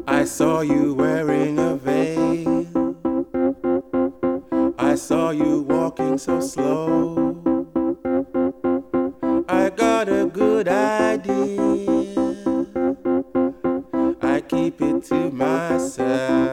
I saw you wearing a veil. I saw you walking so slow. I got a good idea. I keep it to myself.